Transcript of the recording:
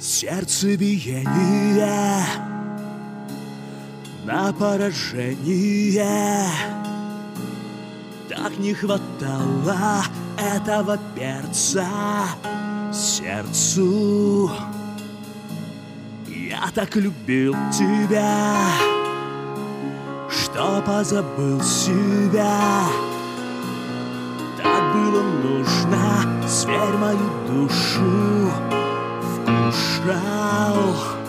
Сердцебиение на поражение. Так не хватало этого перца сердцу. Я так любил тебя, что позабыл себя. Так было нужно, зверь мою душу вкушал.